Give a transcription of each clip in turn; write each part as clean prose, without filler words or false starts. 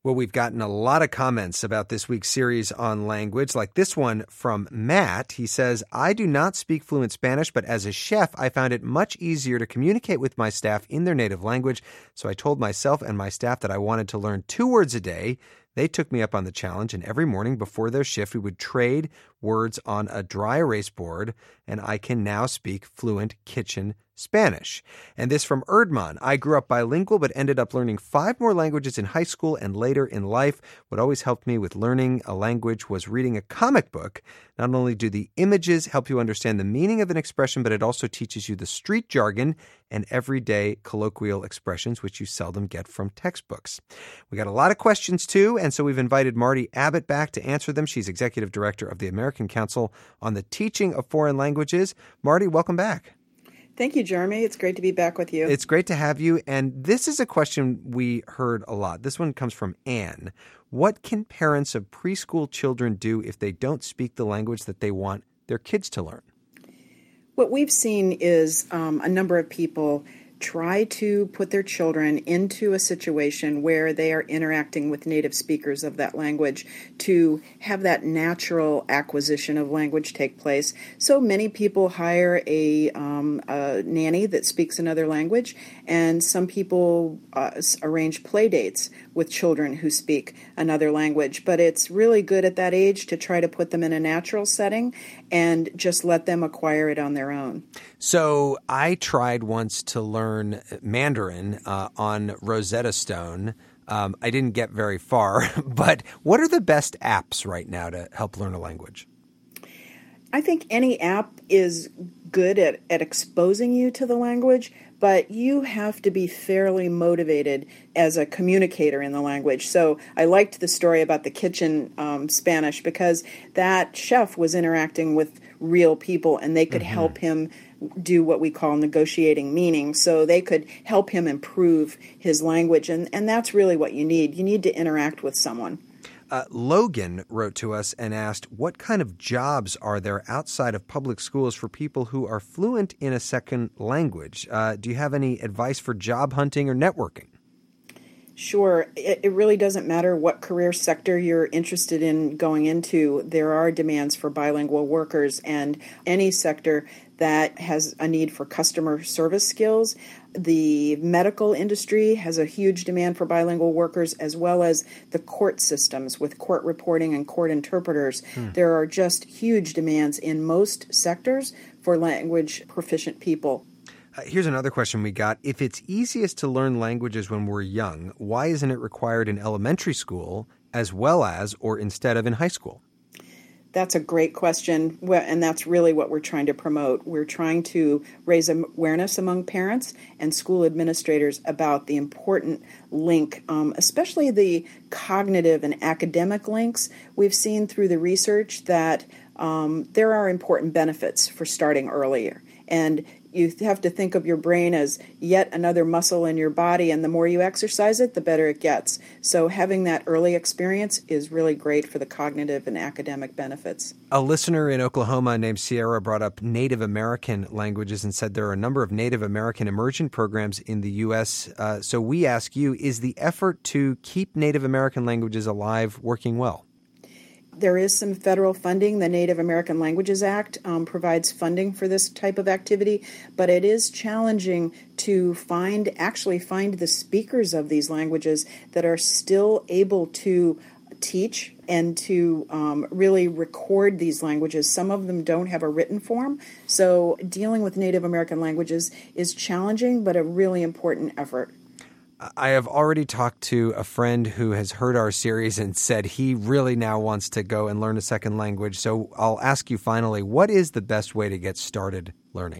Well, we've gotten a lot of comments about this week's series on language, like this one from Matt. He says, I do not speak fluent Spanish, but as a chef, I found it much easier to communicate with my staff in their native language. So I told myself and my staff that I wanted to learn 2 words a day. They took me up on the challenge, and every morning before their shift, we would trade words on a dry erase board, and I can now speak fluent kitchen Spanish. And this from Erdman. I grew up bilingual, but ended up learning 5 more languages in high school and later in life. What always helped me with learning a language was reading a comic book. Not only do the images help you understand the meaning of an expression, but it also teaches you the street jargon and everyday colloquial expressions, which you seldom get from textbooks. We got a lot of questions, too, and so we've invited Marty Abbott back to answer them. She's executive director of the American Council on the Teaching of Foreign Languages. Marty, welcome back. Thank you, Jeremy. It's great to be back with you. It's great to have you. And this is a question we heard a lot. This one comes from Anne. What can parents of preschool children do if they don't speak the language that they want their kids to learn? What we've seen is a number of people try to put their children into a situation where they are interacting with native speakers of that language to have that natural acquisition of language take place. So many people hire a nanny that speaks another language, and some people arrange play dates with children who speak another language. But it's really good at that age to try to put them in a natural setting and just let them acquire it on their own. So I tried once to learn Mandarin on Rosetta Stone. I didn't get very far, but what are the best apps right now to help learn a language? I think any app is good at exposing you to the language, but you have to be fairly motivated as a communicator in the language. So I liked the story about the kitchen Spanish because that chef was interacting with real people and they could help him do what we call negotiating meaning. So they could help him improve his language. And that's really what you need. You need to interact with someone. Logan wrote to us and asked, what kind of jobs are there outside of public schools for people who are fluent in a second language? Do you have any advice for job hunting or networking? Sure. It really doesn't matter what career sector you're interested in going into. There are demands for bilingual workers, and any sector that has a need for customer service skills. The medical industry has a huge demand for bilingual workers, as well as the court systems with court reporting and court interpreters. There are just huge demands in most sectors for language proficient people. Here's another question we got. If it's easiest to learn languages when we're young, why isn't it required in elementary school as well as or instead of in high school? That's a great question, and that's really what we're trying to promote. We're trying to raise awareness among parents and school administrators about the important link, especially the cognitive and academic links. We've seen through the research that there are important benefits for starting earlier. And you have to think of your brain as yet another muscle in your body, and the more you exercise it, the better it gets. So having that early experience is really great for the cognitive and academic benefits. A listener in Oklahoma named Sierra brought up Native American languages and said there are a number of Native American immersion programs in the U.S. So we ask you, is the effort to keep Native American languages alive working well? There is some federal funding. The Native American Languages Act provides funding for this type of activity, but it is challenging to find the speakers of these languages that are still able to teach and to really record these languages. Some of them don't have a written form, so dealing with Native American languages is challenging, but a really important effort. I have already talked to a friend who has heard our series and said he really now wants to go and learn a second language. So I'll ask you finally, what is the best way to get started learning?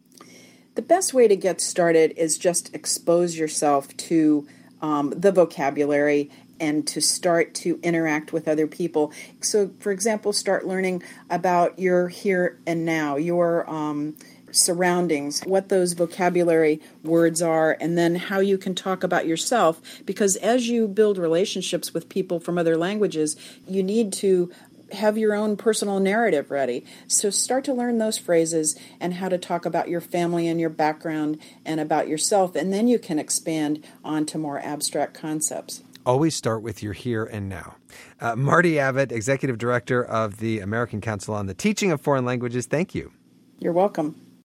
The best way to get started is just expose yourself to the vocabulary and to start to interact with other people. So, for example, start learning about your here and now, your surroundings, what those vocabulary words are, and then how you can talk about yourself. Because as you build relationships with people from other languages, you need to have your own personal narrative ready. So start to learn those phrases and how to talk about your family and your background and about yourself, and then you can expand onto more abstract concepts. Always start with your here and now. Marty Abbott, Executive Director of the American Council on the Teaching of Foreign Languages, thank you. You're welcome.